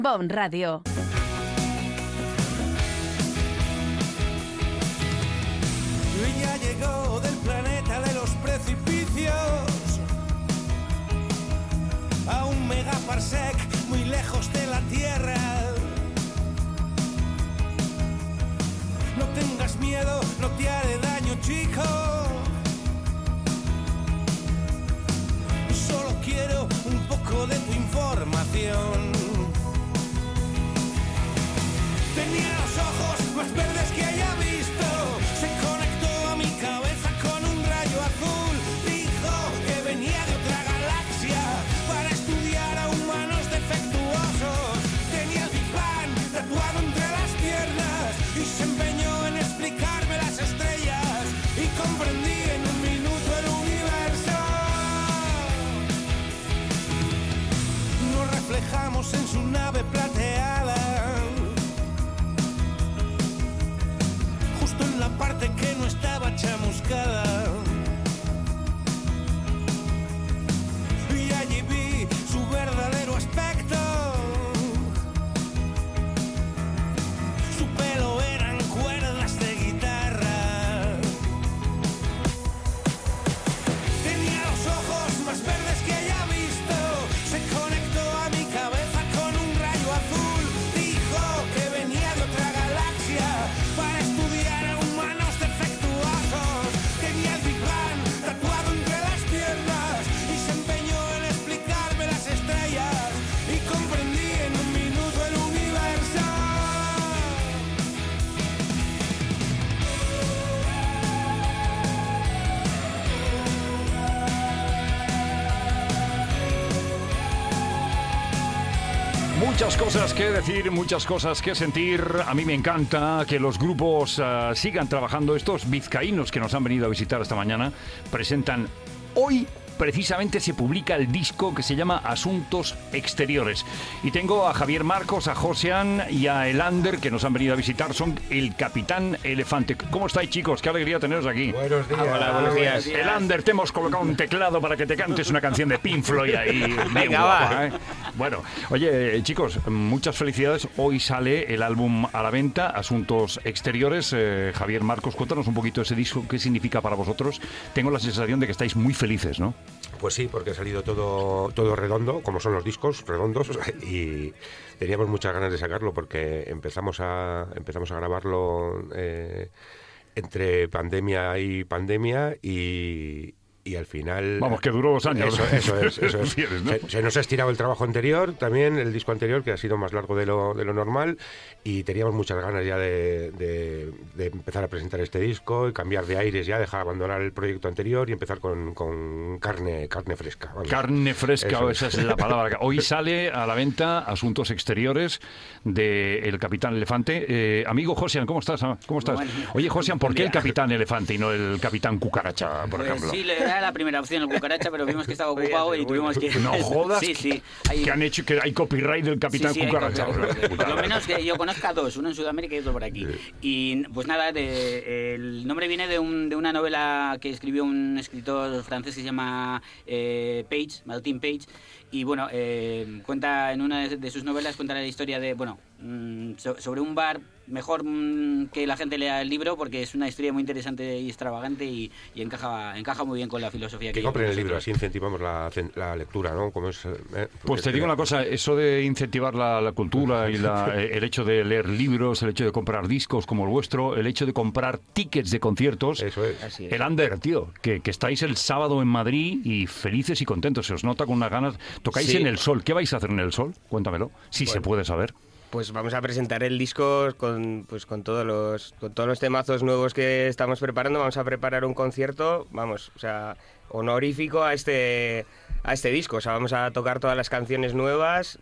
Bon Radio. Ella llegó del planeta de los precipicios a un megaparsec muy lejos de la Tierra. No tengas miedo, no te haré daño, chico. Solo quiero un poco de tu información. Tenía los ojos más verdes que haya visto. Se conectó a mi cabeza con un rayo azul. Dijo que venía de otra galaxia para estudiar a humanos defectuosos. Tenía el Big Bang tatuado entre las piernas y se empeñó en explicarme las estrellas. Y comprendí en un minuto el universo. Nos reflejamos en su nave plateada, justo en la parte que no estaba chamuscada. Y allí vi su verdadero aspecto. Su pelo eran cuerdas de guitarra. Tenía los ojos más verdes que haya visto. Se conectó a mi cabeza con un rayo azul. Dijo que venía de otra galaxia para estudiar a humanos defectuosos. Tenía el Big Bang tatuado entre las piernas y se empeñó en explicarme las estrellas. Y comprendí en un minuto el universo. Muchas cosas que decir, muchas cosas que sentir. A mí me encanta que los grupos sigan trabajando. Estos vizcaínos que nos han venido a visitar esta mañana presentan hoy. Precisamente se publica el disco que se llama Asuntos Exteriores. Y tengo a Javier Marcos, a Josean y a Elander que nos han venido a visitar. Son el Capitán Elefante. ¿Cómo estáis, chicos? Qué alegría teneros aquí. Buenos días. Hola, buenos días. Elander, te hemos colocado un teclado para que te cantes una canción de Pink Floyd ahí. Venga, va. Bueno, oye, chicos, muchas felicidades. Hoy sale el álbum a la venta, Asuntos Exteriores. Javier Marcos, cuéntanos un poquito ese disco, qué significa para vosotros. Tengo la sensación de que estáis muy felices, ¿no? Pues sí, porque ha salido todo redondo, como son los discos, redondos, y teníamos muchas ganas de sacarlo porque empezamos a grabarlo entre pandemia y al final... Vamos, que duró 2 años. Eso es. Refieres, ¿no? Se nos ha estirado el trabajo anterior, también el disco anterior, que ha sido más largo de lo normal, y teníamos muchas ganas ya de empezar a presentar este disco y cambiar de aires ya, dejar abandonar el proyecto anterior y empezar con carne fresca. Vamos. Carne fresca, Eso esa es la palabra. Hoy sale a la venta Asuntos Exteriores de El Capitán Elefante. Amigo Josean, ¿cómo estás? Bueno, Oye, Josean, ¿por qué el buen día. Capitán Elefante y no el Capitán Cucaracha, por Pues ejemplo? sí, era la primera opción, el cucaracha, pero vimos que estaba ocupado y tuvimos que... No jodas. Sí. Que han hecho que hay copyright del Capitán Sí, hay Cucaracha. copyright. Por lo menos que yo conozca 2, uno en Sudamérica y otro por aquí. Y pues nada, el nombre viene de una novela que escribió un escritor francés que se llama Martin Page. Y bueno, cuenta en una de sus novelas, cuenta la historia de, sobre un bar. Mejor que la gente lea el libro porque es una historia muy interesante y extravagante y encaja muy bien con la filosofía Que compren el libro, así incentivamos la lectura, ¿no? Como es, Pues te digo una cosa, eso de incentivar la cultura y el hecho de leer libros, el hecho de comprar discos como el vuestro, el hecho de comprar tickets de conciertos. Eso es. Así es. El Ander, tío, que estáis el sábado en Madrid y felices y contentos, se os nota con unas ganas. Tocáis Sí. en el Sol, ¿qué vais a hacer en el Sol? Cuéntamelo, si se puede saber. Pues vamos a presentar el disco con todos los temazos nuevos que estamos preparando. Vamos a preparar un concierto, honorífico a este disco. O sea, vamos a tocar todas las canciones nuevas.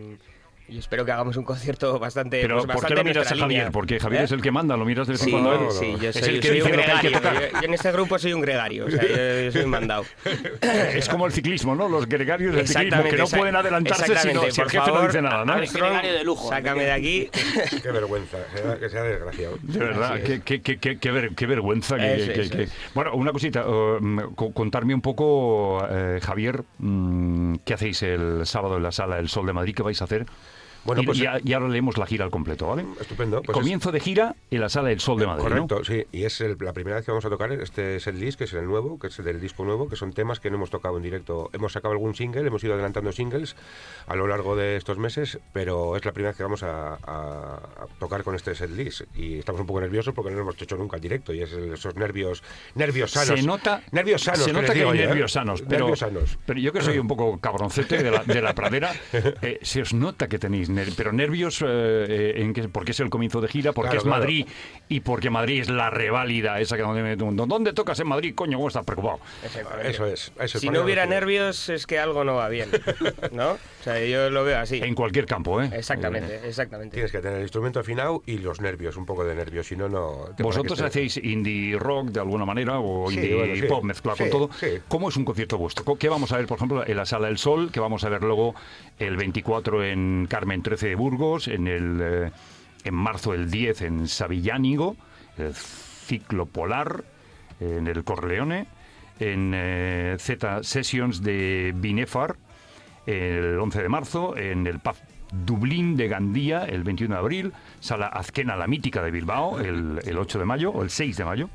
Y espero que hagamos un concierto bastante... Pero ¿por qué lo miras a Javier? Porque Javier es el que manda, lo miras de vez en Sí, cuando él. sí, yo Es soy el que un dice lo que hay que gregario. tocar. Yo en este grupo soy un gregario, o sea, yo soy un mandado. Es como el ciclismo, ¿no? Los gregarios del ciclismo, que no pueden adelantarse si el por jefe no favor, dice nada, ¿no? Armstrong, Gregario de lujo. sácame de aquí. Qué vergüenza, que sea desgraciado. De verdad, Así es. qué vergüenza. Eso es. Bueno, una cosita, contarme un poco, Javier, ¿qué hacéis el sábado en la Sala El Sol de Madrid? ¿Qué vais a hacer? Bueno, pues y ahora leemos la gira al completo, ¿vale? Estupendo. Pues Comienzo de gira en la Sala del Sol de Madrid, correcto, ¿no? sí. Y es la primera vez que vamos a tocar este setlist, que es el nuevo, que es el del disco nuevo, que son temas que no hemos tocado en directo. Hemos sacado algún single, hemos ido adelantando singles a lo largo de estos meses, pero es la primera vez que vamos a tocar con este setlist. Y estamos un poco nerviosos porque no lo hemos hecho nunca en directo. Y es esos nervios sanos. Nervios sanos. Se nota que hay nervios sanos, pero yo que soy un poco cabroncete de la pradera, se os nota que tenéis nervios, porque es el comienzo de gira, porque es Madrid, y porque Madrid es la reválida esa que ¿dónde tocas en Madrid? Coño, ¿cómo estás preocupado? Eso es. Si no hubiera nervios es que algo no va bien, ¿no? O sea, yo lo veo así. En cualquier campo, ¿eh? Exactamente. Tienes que tener el instrumento afinado y los nervios, un poco de nervios, si no, no... ¿Vosotros hacéis indie rock de alguna manera o indie pop mezclado con todo? Sí. ¿Cómo es un concierto vuestro? ¿Qué vamos a ver, por ejemplo, en la Sala del Sol? ¿Qué vamos a ver luego el 24 en Carmen 13 de Burgos? En marzo el 10 en Savillánigo, el Ciclo Polar, en el Corleone, en Z Sessions de Binefar, el 11 de marzo, en el Pub Dublín de Gandía, el 21 de abril, Sala Azquena La Mítica de Bilbao, el 8 de mayo, o el 6 de mayo,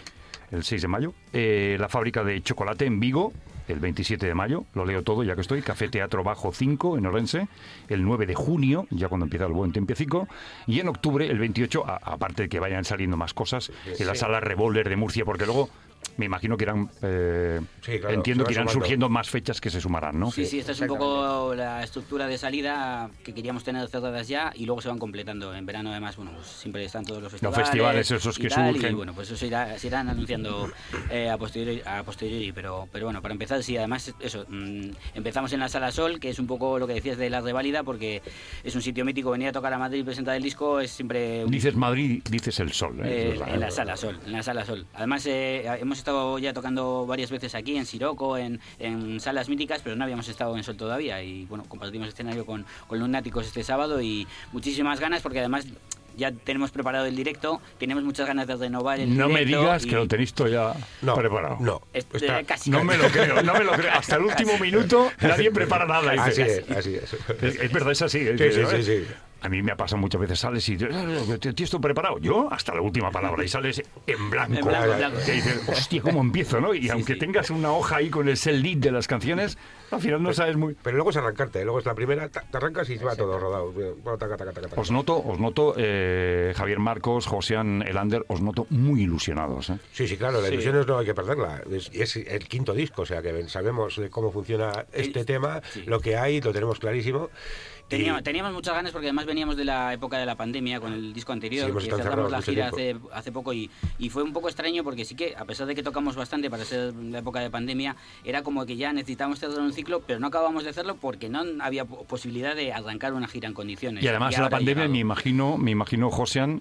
la Fábrica de Chocolate en Vigo, el 27 de mayo, lo leo todo ya que estoy, Café Teatro Bajo 5 en Orense, el 9 de junio, ya cuando empieza el buen tiempecico, y en octubre, el 28, aparte de que vayan saliendo más cosas, en la Sala Revolver de Murcia, porque luego me imagino que irán, entiendo que irán surgiendo más fechas que se sumarán, ¿no? Sí, esta es un poco la estructura de salida que queríamos tener cerradas ya y luego se van completando. En verano, además, bueno, pues siempre están todos los festivales esos que tal, surgen. Y bueno, pues eso se irán anunciando a posteriori, pero bueno, para empezar, sí, además, eso, empezamos en la Sala Sol, que es un poco lo que decías de la reválida, porque es un sitio mítico. Venir a tocar a Madrid y presentar el disco es siempre... Dices Madrid, dices el Sol. En la Sala Sol. Además, hemos estado ya tocando varias veces aquí en Siroco, en salas míticas, pero no habíamos estado en Sol todavía. Y bueno, compartimos escenario con Lunáticos este sábado y muchísimas ganas, porque además ya tenemos preparado el directo, tenemos muchas ganas de renovar el directo. No me digas que lo tenéis todo ya preparado. No, casi. No me lo creo. Hasta el último minuto nadie prepara nada. Así es. Es verdad, es así. Sí. A mí me ha pasado muchas veces, sales y ¿tienes esto preparado? Yo hasta la última palabra y sales en blanco. En blanco. Que dices, hostia, ¿cómo empiezo? ¿No? Y aunque tengas una hoja ahí con el set lead de las canciones, al final no sabes muy... Pero luego es arrancarte, luego es la primera, te arrancas y va todo rodado. Bueno, taca. Os noto, Javier Marcos, Josean Elander, os noto muy ilusionados. Sí, claro, la ilusión no hay que perderla. Es el quinto disco, o sea que sabemos de cómo funciona este tema, lo que hay, lo tenemos clarísimo. Teníamos muchas ganas porque además veníamos de la época de la pandemia con el disco anterior, que cerramos la gira hace poco y fue un poco extraño porque sí que, a pesar de que tocamos bastante para ser la época de pandemia, era como que ya necesitábamos cerrar un ciclo, pero no acabamos de hacerlo porque no había posibilidad de arrancar una gira en condiciones. Y además la pandemia, me imagino, Josean,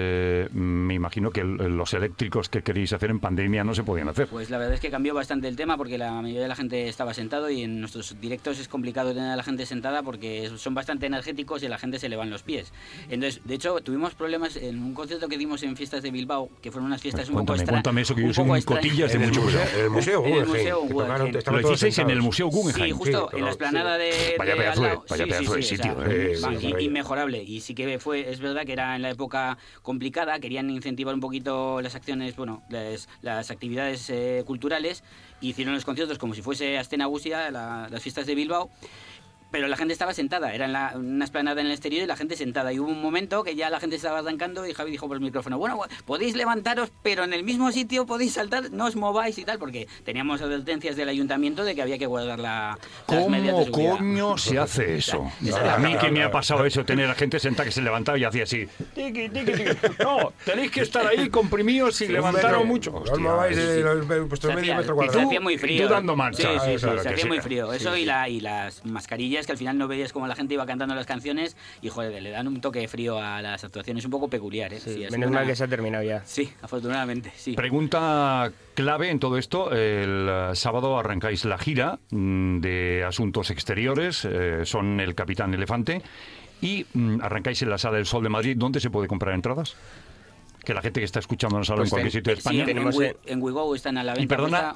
me imagino que los eléctricos que queréis hacer en pandemia no se podían hacer. Pues la verdad es que cambió bastante el tema porque la mayoría de la gente estaba sentado y en nuestros directos es complicado tener a la gente sentada porque son bastante energéticos y a la gente se le van los pies. Entonces, de hecho, tuvimos problemas en un concierto que dimos en Fiestas de Bilbao, que fueron unas fiestas un poco extrañas. Cuéntame eso, que yo soy un cotillas de mucho cuidado. En el Museo Guggenheim. ¿Lo hicisteis en el Museo Guggenheim? Sí, justo en la explanada de... Vaya pedazo de sitio. Inmejorable. Y sí que es verdad que era en la época complicada, querían incentivar un poquito las acciones, las actividades culturales, y hicieron los conciertos como si fuese Astena Gusia, las Fiestas de Bilbao. Pero la gente estaba sentada, era una explanada en el exterior y la gente sentada. Y hubo un momento que ya la gente estaba arrancando y Javi dijo por el micrófono, bueno, podéis levantaros, pero en el mismo sitio podéis saltar, no os mováis y tal, porque teníamos advertencias del ayuntamiento de que había que guardar las medidas de seguridad. ¿Cómo coño se hace eso? A mí que me ha pasado eso, tener a gente sentada que se levantaba y hacía así. Tiqui. No, tenéis que estar ahí comprimidos y levantaros mucho. No os mováis vuestro medio metro cuadrado. Se hacía muy frío. Y tú dando marcha. Sí, se hacía muy frío. Eso y las mascarillas, que al final no veías como la gente iba cantando las canciones y, joder, le dan un toque de frío a las actuaciones un poco peculiar, ¿eh? Sí, menos mal que se ha terminado ya. Sí, afortunadamente, sí. Pregunta clave en todo esto. El sábado arrancáis la gira de Asuntos Exteriores, son el Capitán Elefante, y arrancáis en la Sala del Sol de Madrid. ¿Dónde se puede comprar entradas? Que la gente que está escuchándonos ahora en cualquier sitio de España. Sí, en WeGo están a la venta. Y perdona,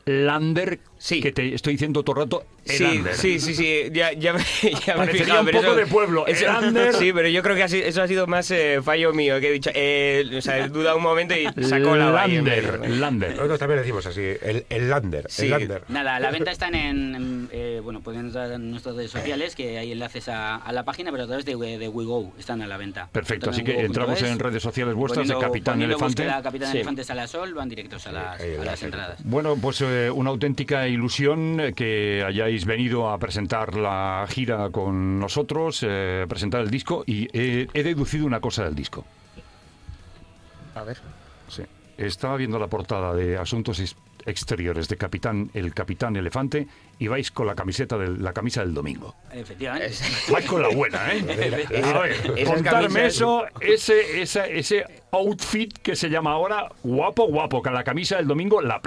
Lander, Sí. que te estoy diciendo todo el rato, Sí, Elander. sí, ya me he Parecería fijado. un pero poco de pueblo, Elander. Sí, pero yo creo que eso ha sido más fallo mío, que he dicho, o sea, he dudado un momento y sacó la valla en medio. Lander. Nosotros también decimos así, el Lander. Sí. El Lander. Nada, a la venta están bueno, pueden entrar en nuestras redes sociales, que hay enlaces a la página, pero a través de WeGo están a la venta. Perfecto, así Entran que en entramos WeGo.es, en redes sociales vuestras de Capitán poniendo Elefante. búsqueda Capitán Sí. Elefante Salasol, van directos a las entradas. Bueno, pues una auténtica ilusión que hayáis venido a presentar la gira con nosotros, presentar el disco, y he deducido una cosa del disco. A ver. Sí. Estaba viendo la portada de Asuntos Exteriores de el Capitán Elefante y vais con la camisa del domingo. Efectivamente. Vais con la buena, ¿eh? A ver, Esas contarme camisas- eso, ese outfit que se llama ahora guapo, con la camisa del domingo, la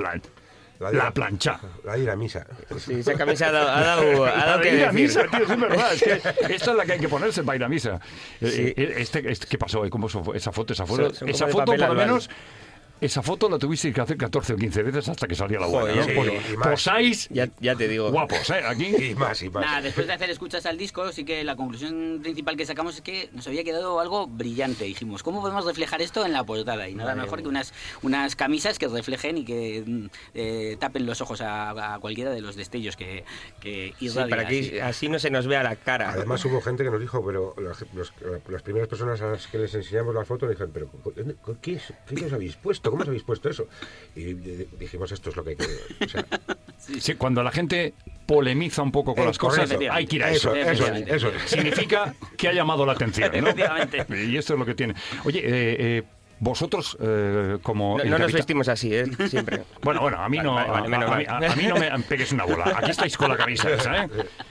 plancha. La de ir a misa. Sí, esa camisa ha dado que ir a decir. misa, tío, es verdad. Es que esta es la que hay que ponerse para ir a misa. Sí. ¿Qué pasó? ¿Cómo fue esa foto? Esa Son como esa de foto, papel por lo albal. menos. Esa foto la tuvisteis que hacer 14 o 15 veces hasta que salía la buena. Joder, ¿no? sí, Pues y más. posáis Ya te digo. guapos, ¿eh? Aquí. Y más, y más. Nada, después de hacer escuchas al disco, sí que la conclusión principal que sacamos es que nos había quedado algo brillante. Dijimos, ¿cómo podemos reflejar esto en la portada? Y nada mejor que unas camisas que reflejen y que tapen los ojos a cualquiera de los destellos que Sí, irradian. para que así no se nos vea la cara. Además hubo gente que nos dijo, pero las primeras personas a las que les enseñamos la foto nos dijeron, pero ¿qué os habéis puesto? ¿Cómo os habéis puesto eso? Y dijimos, esto es lo que hay que... O sea, Sí, cuando la gente polemiza un poco con las cosas, correcto. hay que ir a eso. Eso es. Significa que ha llamado la atención, ¿no? Efectivamente. Y esto es lo que tiene. Oye, vosotros, como... No el nos capitán- vestimos así, siempre. Bueno, a mí no, Vale, menos a mí no me pegues una bola. Aquí estáis con la camisa esa, ¿eh?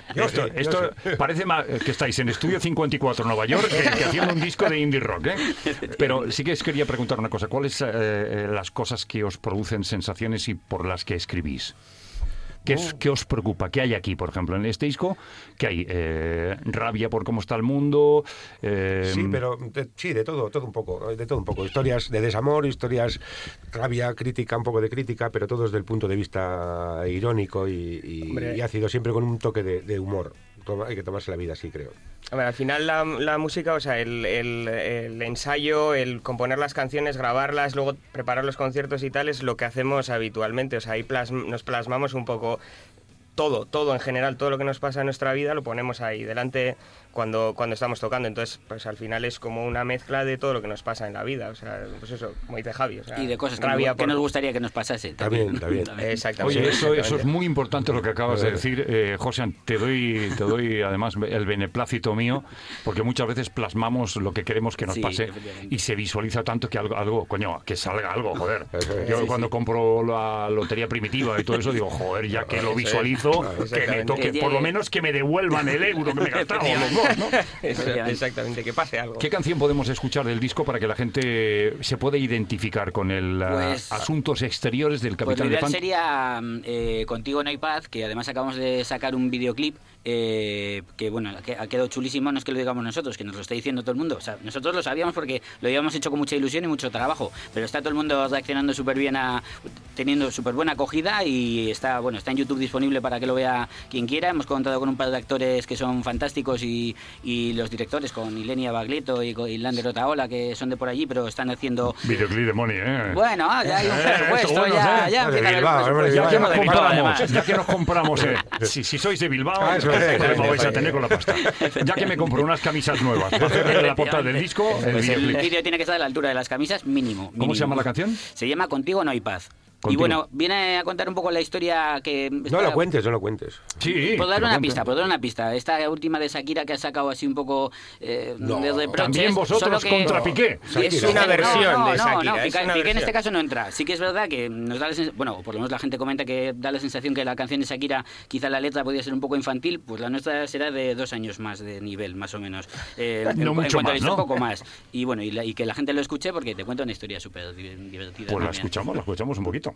Esto parece más que estáis en Estudio 54 Nueva York que haciendo un disco de indie rock, ¿eh? Pero sí que os quería preguntar una cosa. ¿Cuáles las cosas que os producen sensaciones y por las que escribís? ¿Qué os preocupa? ¿Qué hay aquí, por ejemplo, en este disco? ¿Qué hay? ¿Rabia por cómo está el mundo? Sí, pero de todo un poco, de todo un poco. Historias de desamor, historias rabia, crítica, un poco de crítica, pero todo desde el punto de vista irónico y ácido, siempre con un toque de humor. Hay que tomarse la vida así, creo. A ver, al final la música, o sea, el ensayo, el componer las canciones, grabarlas, luego preparar los conciertos y tal, es lo que hacemos habitualmente. O sea, ahí nos plasmamos un poco todo en general, todo lo que nos pasa en nuestra vida lo ponemos ahí delante cuando estamos tocando. Entonces, pues al final es como una mezcla de todo lo que nos pasa en la vida. O sea, pues eso, como dice Javi. O sea, Y de cosas rabia que nos gustaría que nos pasase. También. Exactamente. Oye, eso es exactamente. muy importante lo que acabas de decir, José. Te doy además el beneplácito mío, porque muchas veces plasmamos lo que queremos que nos Sí, pase efectivamente. y se visualiza tanto que algo, coño, que salga algo, joder. Eso es. Yo Sí, cuando sí. compro la lotería primitiva y todo eso, digo, joder, ya que lo Eso es. visualizo, que me Exactamente. toque, Que por lo llegue. menos que me devuelvan el euro que me he gastado los dos, ¿no? Exactamente, que pase algo. ¿Qué canción podemos escuchar del disco para que la gente se pueda identificar con el Pues- Asuntos Exteriores del Pues lo Capitán ideal Elefante? sería Contigo no hay paz, que además acabamos de sacar un videoclip que bueno, ha quedado chulísimo. No es que lo digamos nosotros, que nos lo está diciendo todo el mundo. O sea, nosotros lo sabíamos porque lo habíamos hecho con mucha ilusión y mucho trabajo, pero está todo el mundo reaccionando súper bien, teniendo súper buena acogida, y está en YouTube disponible para que lo vea quien quiera. Hemos contado con un par de actores que son fantásticos y los directores, con Ilenia Baglietto y Lander Otaola, que son de por allí, pero están haciendo... Videoclip de Money, ¿eh? Bueno, ya hay un presupuesto, bueno, ya sí. empieza a haber Bilbao, presupuesto. Ya que Bilbao, nos De Bilbao, compramos, además. ya que nos compramos, si sois de Bilbao, Eso ¿qué es, problema vais a eso tener es. con la pasta? Ya que me compro unas camisas nuevas para hacer la portada del disco, el Pues el videoclip. vídeo tiene que estar a la altura de las camisas, mínimo. ¿Cómo se llama la canción? Se llama Contigo no hay paz. Contigo. Y bueno, viene a contar un poco la historia que... No lo cuentes. Sí. Por que dar lo una cuente. pista, Esta última de Shakira que ha sacado así un poco de reproches. También vosotros solo que- contra Piqué. Es una versión de Shakira. No, es Piqué una en este versión. caso no entra. Sí que es verdad que nos da la sensación, bueno, por lo menos la gente comenta que da la sensación que la canción de Shakira, quizá la letra podía ser un poco infantil, pues la nuestra será de 2 años más de nivel, más o menos. No mucho en cuanto a más, esto, ¿no? un poco más. Y bueno, y que la gente lo escuche porque te cuenta una historia súper divertida. Pues la también. escuchamos un poquito.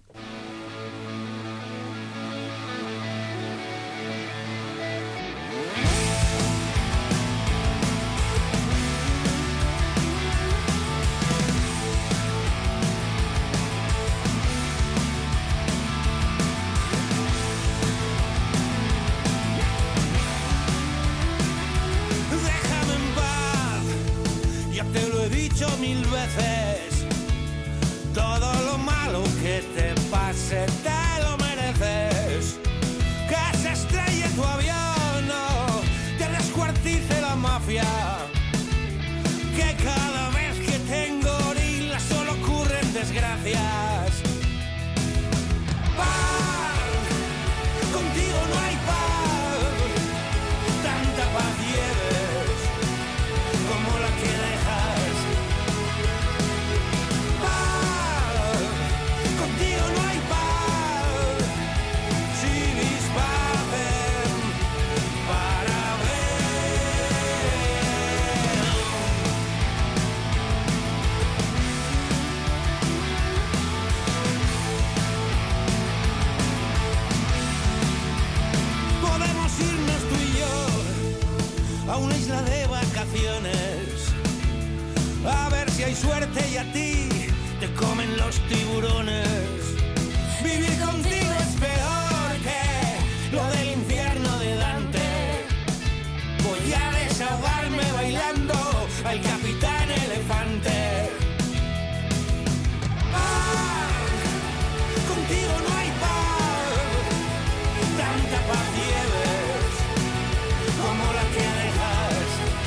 dicho 1000 veces, todo lo malo que te pase te lo mereces. Que se estrelle tu avión, no, te descuartice la mafia. Que cada vez que tengo orilla solo ocurren desgracias. Paz, contigo no hay paz, tanta paz lleves como la que dejas. Paz, contigo no hay paz, si vis pacem para ver. Podemos irnos tú y yo a una isla de vacaciones, a ver si hay suerte y a ti te comen los tiburones. Vivir contigo es peor que lo del infierno de Dante. Voy a desahogarme bailando al Capitán Elefante. Paz, contigo no hay paz, tanta paz lleves como la que dejas.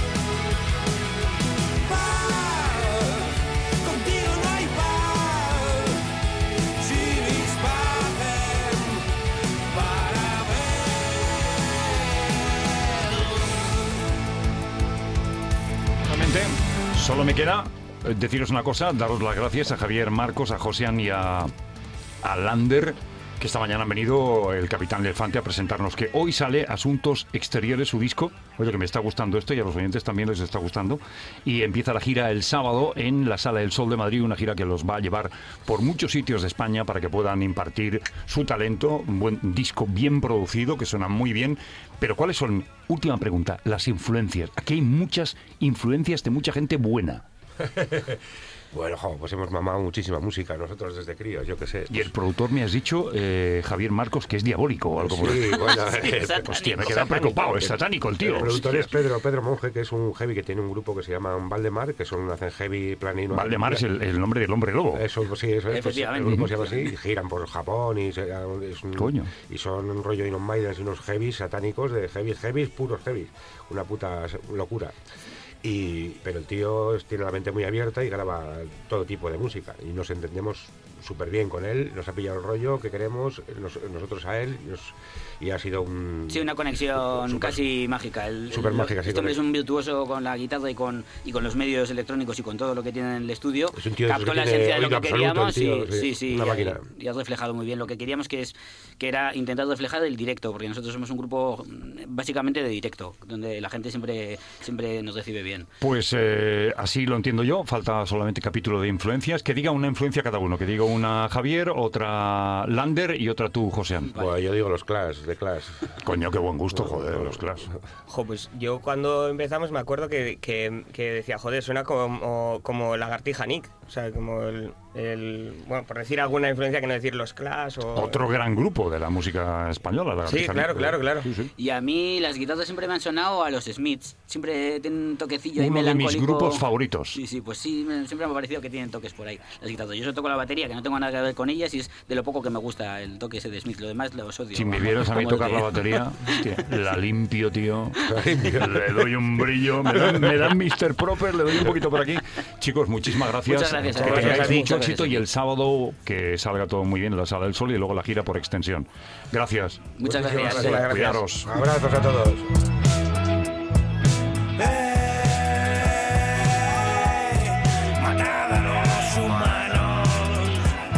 Paz, contigo no hay paz, si vis pacem para ver. Solamente, solo me queda deciros una cosa, daros las gracias a Javier Marcos, a Josian y a Lander, que esta mañana han venido el Capitán Elefante a presentarnos que hoy sale Asuntos Exteriores, su disco. Oye, que me está gustando esto y a los oyentes también les está gustando. Y empieza la gira el sábado en la Sala del Sol de Madrid, una gira que los va a llevar por muchos sitios de España para que puedan impartir su talento. Un buen disco bien producido, que suena muy bien. Pero ¿cuáles son? Última pregunta, las influencias. Aquí hay muchas influencias de mucha gente buena. Bueno, pues hemos mamado muchísima música nosotros desde críos, yo qué sé. Y el productor me has dicho, Javier Marcos, que es diabólico o algo por Sí, bueno, hostia, me he quedado preocupado, es satánico el tío. El productor Hostias. es Pedro Monge, que es un heavy que tiene un grupo que se llama Valdemar, que hacen heavy planino. Valdemar es el nombre del hombre lobo. Eso, pues sí, eso es. Pues, el Efectivamente. grupo se llama así, y giran por Japón y Coño. y son un rollo Iron Maiden y unos heavies satánicos de heavies, puros heavies. Una puta locura. Pero el tío tiene la mente muy abierta y graba todo tipo de música y nos entendemos súper bien con él, nos ha pillado el rollo que queremos, nosotros a él, y ha sido una conexión casi mágica. Súper mágica, sí. Este hombre es un virtuoso con la guitarra y con los medios electrónicos y con todo lo que tiene en el estudio. Es un tío captó la que tiene esencia de lo que oído absoluto, queríamos el tío, sí, una máquina. y ha reflejado muy bien lo que queríamos, que era intentar reflejar el directo, porque nosotros somos un grupo básicamente de directo, donde la gente siempre nos recibe bien. Pues así lo entiendo yo, falta solamente capítulo de influencias, que diga una influencia cada uno, que diga una Javier, otra Lander y otra tú, Josean. Bueno, yo digo los Clash, de Clash. Coño, qué buen gusto, joder, los Clash. Pues yo cuando empezamos me acuerdo que decía, joder, suena como Lagartija Nick. O sea, como bueno, por decir alguna influencia que no decir los Clash o... Otro gran grupo de la música española, la Sí, claro. Sí, sí. Y a mí las guitarras siempre me han sonado a los Smiths. Siempre tienen un toquecillo ahí Uno de melancólico. mis grupos favoritos. Sí, pues sí, siempre me ha parecido que tienen toques por ahí las guitarras. Yo solo toco la batería, que no tengo nada que ver con ellas, y es de lo poco que me gusta el toque ese de Smith. Lo demás los odio. Si me vieras a mí tocar la batería, hostia, la limpio, tío. Le doy un brillo, me dan Mr. Proper, le doy un poquito por aquí. Chicos, muchísimas gracias. Muchas gracias. Que tengáis Gracias a ti. mucho éxito Gracias. y el sábado que salga todo muy bien en la Sala del Sol y luego la gira por extensión. Gracias. Muchas Muchísimas gracias. gracias. Cuidaros. Abrazos a todos. Matad a los humanos,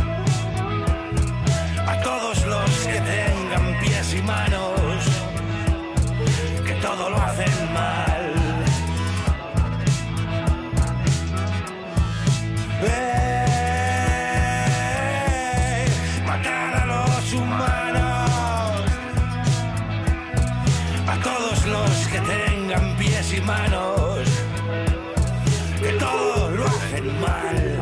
a todos los que tengan pies y manos, que todo lo hacen mal. Matad a los humanos, a todos los que tengan pies y manos, que todo lo hacen mal.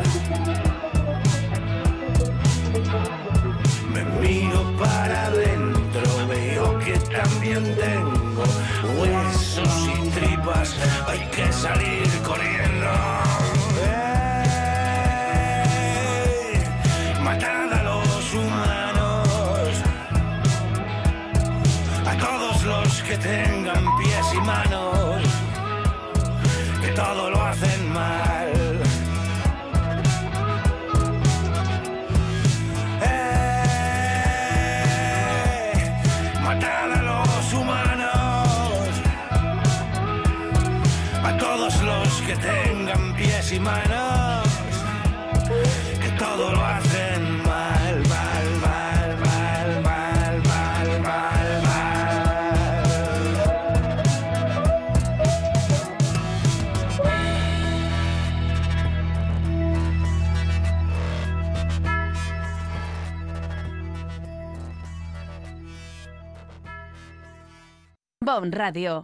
Me miro para adentro, veo que también tengo huesos y tripas, hay que salir corriendo. los que tengan pies y manos, que todo lo hacen mal, mal, mal, mal, mal, mal, mal, Bon Radio.